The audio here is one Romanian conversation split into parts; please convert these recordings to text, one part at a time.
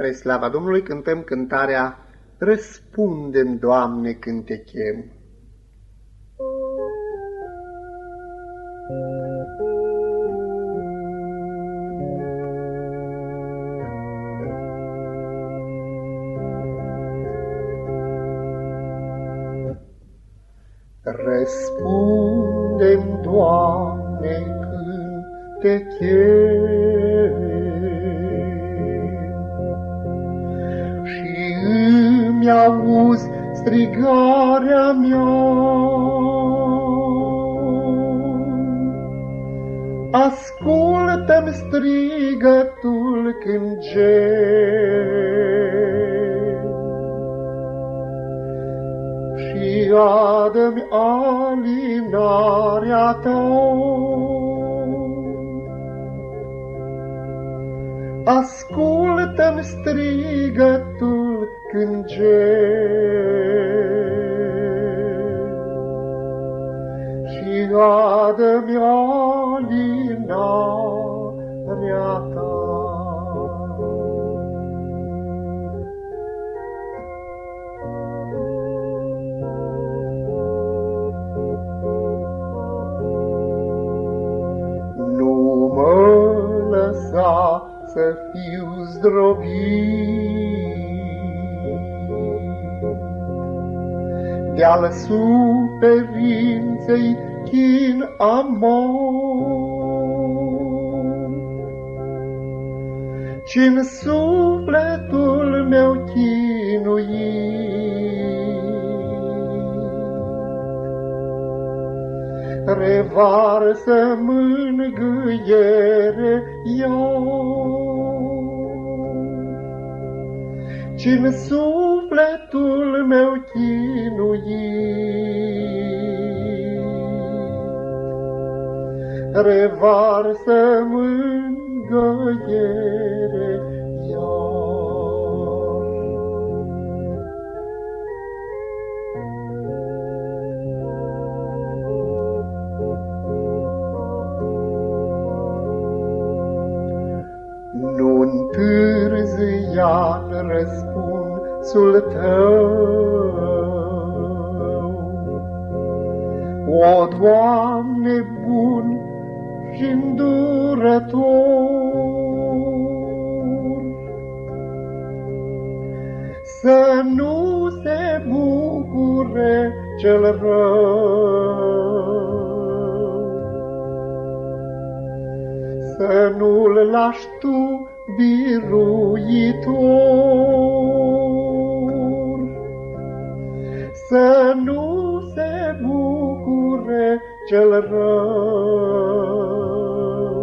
Spre slava Domnului cântăm cântarea Răspunde-mi, Doamne, când te chem. Răspunde-mi, Doamne, când te chem și îmi auzi strigarea mea. Ascultă-mi strigătul când gem și adă-mi alinarea ta. Ascultă-mi strigătul când gem și adă-mi alinarea ta. Nu mă lăsa să fiu zdrobit de-al suferinței chin amor, ci-n sufletul meu chinuit revarsă mângâiere ci-n sufletul meu chinuit revarsă mângâiere iar. Nu întârzia răspunsul tău, o Doamne bun și îndurător, să nu se bucure cel rău, să nu-l lași tu biruitor, să nu se bucure cel rău,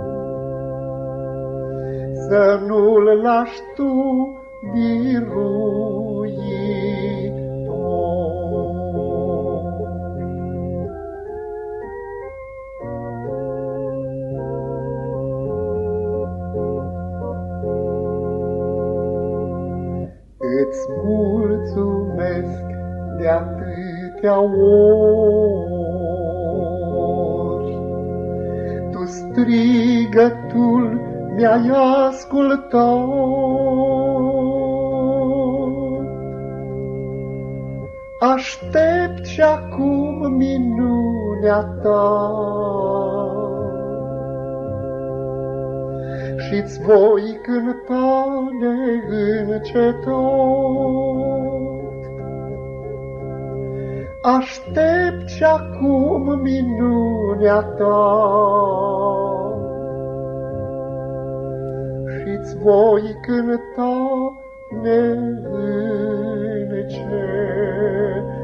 să nu-l lași tu biruitor. Îți mulțumesc de atâtea ori, tu strigătul mi-ai ascultat. Aștept și acum minunea ta și-ți voi cânta neîncetat. Aștept și acum minunea ta și-ți voi cânta neîncetat.